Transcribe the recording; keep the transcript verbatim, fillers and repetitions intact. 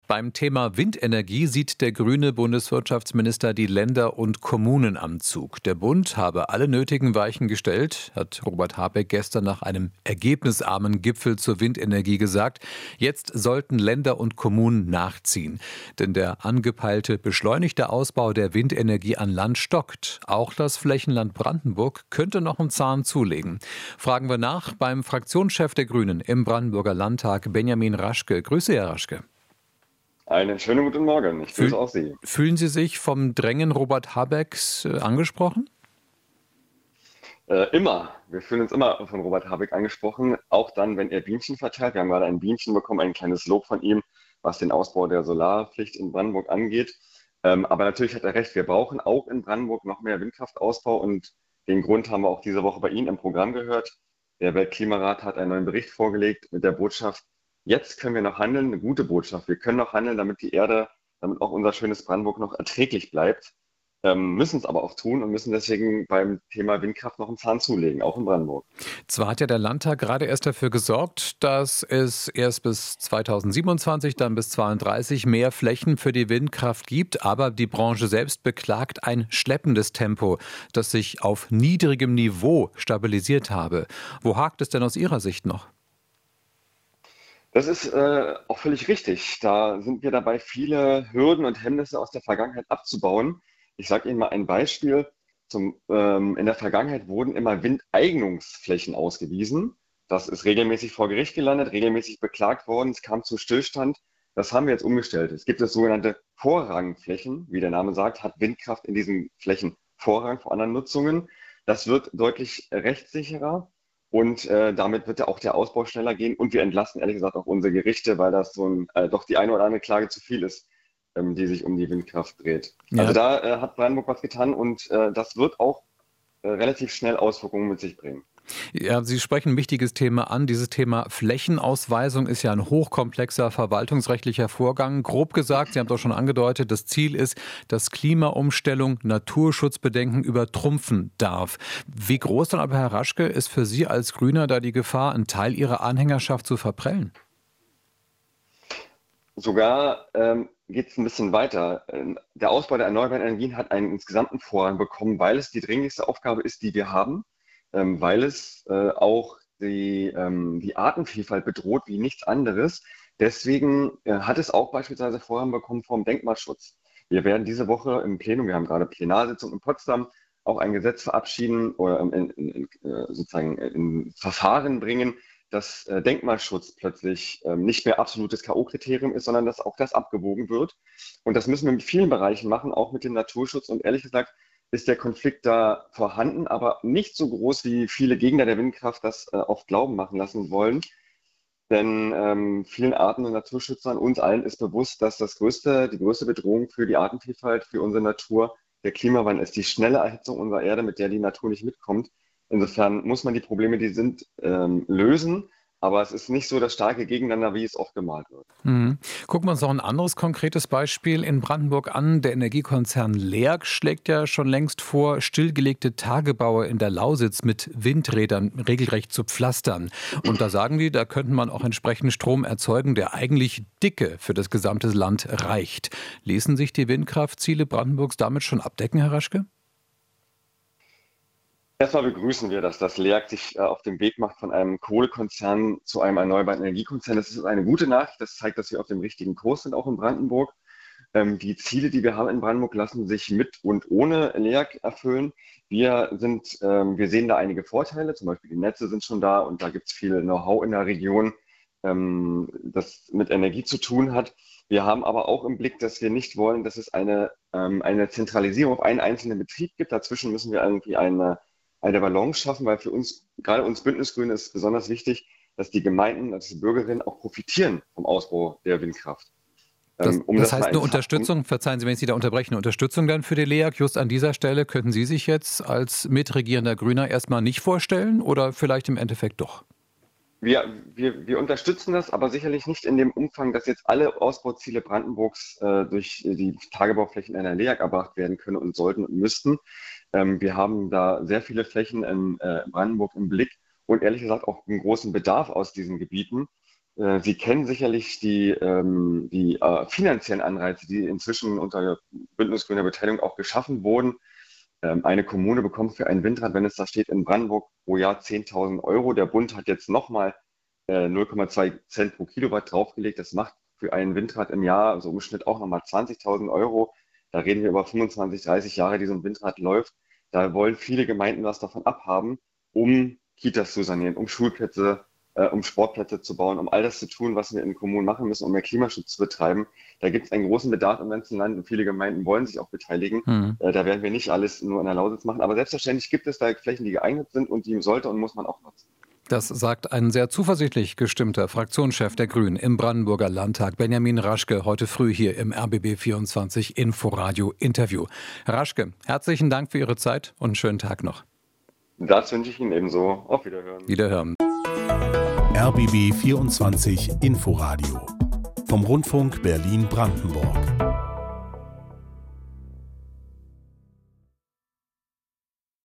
Beim Thema Windenergie sieht der grüne Bundeswirtschaftsminister die Länder und Kommunen am Zug. Der Bund habe alle nötigen Weichen gestellt, hat Robert Habeck gestern nach einem ergebnisarmen Gipfel zur Windenergie gesagt. Jetzt sollten Länder und Kommunen nachziehen. Denn der angepeilte beschleunigte Ausbau der Windenergie an Land stockt. Auch das Flächenland Brandenburg könnte noch einen Zahn zulegen. Fragen wir nach beim Fraktionschef der Grünen im Brandenburger Landtag, Benjamin Raschke. Grüße, Herr Raschke. Einen schönen guten Morgen. Ich grüße auch Sie. Fühlen Sie sich vom Drängen Robert Habecks äh, angesprochen? Äh, immer. Wir fühlen uns immer von Robert Habeck angesprochen, auch dann, wenn er Bienchen verteilt. Wir haben gerade ein Bienchen bekommen, ein kleines Lob von ihm, was den Ausbau der Solarpflicht in Brandenburg angeht. Ähm, aber natürlich hat er recht, wir brauchen auch in Brandenburg noch mehr Windkraftausbau und den Grund haben wir auch diese Woche bei Ihnen im Programm gehört. Der Weltklimarat hat einen neuen Bericht vorgelegt mit der Botschaft, jetzt können wir noch handeln, eine gute Botschaft. Wir können noch handeln, damit die Erde, damit auch unser schönes Brandenburg noch erträglich bleibt. Ähm, müssen es aber auch tun und müssen deswegen beim Thema Windkraft noch einen Zahn zulegen, auch in Brandenburg. Zwar hat ja der Landtag gerade erst dafür gesorgt, dass es erst bis zweitausendsiebenundzwanzig, dann bis zweitausendzweiunddreißig mehr Flächen für die Windkraft gibt, aber die Branche selbst beklagt ein schleppendes Tempo, das sich auf niedrigem Niveau stabilisiert habe. Wo hakt es denn aus Ihrer Sicht noch? Das ist äh, auch völlig richtig. Da sind wir dabei, viele Hürden und Hemmnisse aus der Vergangenheit abzubauen. Ich sage Ihnen mal ein Beispiel. Zum, ähm, in der Vergangenheit wurden immer Windeignungsflächen ausgewiesen. Das ist regelmäßig vor Gericht gelandet, regelmäßig beklagt worden. Es kam zu Stillstand. Das haben wir jetzt umgestellt. Es gibt das sogenannte Vorrangflächen. Wie der Name sagt, hat Windkraft in diesen Flächen Vorrang vor anderen Nutzungen. Das wird deutlich rechtssicherer. Und äh, damit wird ja auch der Ausbau schneller gehen. Und wir entlasten ehrlich gesagt auch unsere Gerichte, weil das so ein, äh, doch die eine oder andere Klage zu viel ist, ähm, die sich um die Windkraft dreht. Ja. Also da äh, hat Brandenburg was getan und äh, das wird auch äh, relativ schnell Auswirkungen mit sich bringen. Ja, Sie sprechen ein wichtiges Thema an. Dieses Thema Flächenausweisung ist ja ein hochkomplexer verwaltungsrechtlicher Vorgang. Grob gesagt, Sie haben doch schon angedeutet, das Ziel ist, dass Klimaumstellung Naturschutzbedenken übertrumpfen darf. Wie groß dann aber, Herr Raschke, ist für Sie als Grüner da die Gefahr, einen Teil Ihrer Anhängerschaft zu verprellen? Sogar ähm, geht es ein bisschen weiter. Der Ausbau der erneuerbaren Energien hat einen insgesamten Vorrang bekommen, weil es die dringlichste Aufgabe ist, die wir haben. Ähm, weil es äh, auch die, ähm, die Artenvielfalt bedroht wie nichts anderes. Deswegen äh, hat es auch beispielsweise Vorrang bekommen vom Denkmalschutz. Wir werden diese Woche im Plenum, wir haben gerade Plenarsitzung in Potsdam, auch ein Gesetz verabschieden oder in, in, in, sozusagen in Verfahren bringen, dass äh, Denkmalschutz plötzlich äh, nicht mehr absolutes K O-Kriterium ist, sondern dass auch das abgewogen wird. Und das müssen wir mit vielen Bereichen machen, auch mit dem Naturschutz. Und ehrlich gesagt, ist der Konflikt da vorhanden, aber nicht so groß, wie viele Gegner der Windkraft das äh, oft glauben machen lassen wollen. Denn ähm, vielen Arten- und Naturschützern, uns allen ist bewusst, dass das größte, die größte Bedrohung für die Artenvielfalt, für unsere Natur der Klimawandel ist, die schnelle Erhitzung unserer Erde, mit der die Natur nicht mitkommt. Insofern muss man die Probleme, die sind, ähm, lösen. Aber es ist nicht so das starke Gegeneinander, wie es oft gemalt wird. Mhm. Gucken wir uns noch ein anderes konkretes Beispiel in Brandenburg an. Der Energiekonzern Lerg schlägt ja schon längst vor, stillgelegte Tagebaue in der Lausitz mit Windrädern regelrecht zu pflastern. Und da sagen die, da könnte man auch entsprechend Strom erzeugen, der eigentlich dicke für das gesamte Land reicht. Ließen sich die Windkraftziele Brandenburgs damit schon abdecken, Herr Raschke? Erstmal begrüßen wir, dass das Lerg sich äh, auf den Weg macht von einem Kohlekonzern zu einem erneuerbaren Energiekonzern. Das ist eine gute Nachricht. Das zeigt, dass wir auf dem richtigen Kurs sind, auch in Brandenburg. Ähm, die Ziele, die wir haben in Brandenburg, lassen sich mit und ohne Lerg erfüllen. Wir sind, ähm, wir sehen da einige Vorteile. Zum Beispiel die Netze sind schon da und da gibt es viel Know-how in der Region, ähm, das mit Energie zu tun hat. Wir haben aber auch im Blick, dass wir nicht wollen, dass es eine, ähm, eine Zentralisierung auf einen einzelnen Betrieb gibt. Dazwischen müssen wir irgendwie eine eine Balance schaffen, weil für uns, gerade uns Bündnisgrüne, ist besonders wichtig, dass die Gemeinden, dass die Bürgerinnen auch profitieren vom Ausbau der Windkraft. Das, um das das heißt eine Unterstützung, verzeihen Sie, wenn ich Sie da unterbreche, eine Unterstützung dann für die Lerg. Just an dieser Stelle könnten Sie sich jetzt als mitregierender Grüner erstmal nicht vorstellen oder vielleicht im Endeffekt doch? Wir, wir, wir unterstützen das, aber sicherlich nicht in dem Umfang, dass jetzt alle Ausbauziele Brandenburgs äh, durch die Tagebauflächen einer Lerg erbracht werden können und sollten und müssten. Ähm, wir haben da sehr viele Flächen in äh, Brandenburg im Blick und ehrlich gesagt auch einen großen Bedarf aus diesen Gebieten. Sie kennen sicherlich die, ähm, die äh, finanziellen Anreize, die inzwischen unter bündnisgrüner Beteiligung auch geschaffen wurden. Ähm, eine Kommune bekommt für ein Windrad, wenn es da steht, in Brandenburg pro Jahr zehntausend Euro. Der Bund hat jetzt nochmal äh, null Komma zwei Cent pro Kilowatt draufgelegt. Das macht für ein Windrad im Jahr, also im Schnitt auch nochmal zwanzigtausend Euro. Da reden wir über fünfundzwanzig, dreißig Jahre, die so ein Windrad läuft. Da wollen viele Gemeinden was davon abhaben, um Kitas zu sanieren, um Schulplätze, äh, um Sportplätze zu bauen, um all das zu tun, was wir in Kommunen machen müssen, um mehr Klimaschutz zu betreiben. Da gibt es einen großen Bedarf im ganzen Land und viele Gemeinden wollen sich auch beteiligen. Mhm. Äh, da werden wir nicht alles nur an der Lausitz machen, aber selbstverständlich gibt es da Flächen, die geeignet sind und die sollte und muss man auch nutzen. Das sagt ein sehr zuversichtlich gestimmter Fraktionschef der Grünen im Brandenburger Landtag, Benjamin Raschke, heute früh hier im R B B vierundzwanzig Inforadio Interview. Herr Raschke, herzlichen Dank für Ihre Zeit und einen schönen Tag noch. Das wünsche ich Ihnen ebenso. Auf Wiederhören. Wiederhören. R B B vierundzwanzig Inforadio vom Rundfunk Berlin-Brandenburg.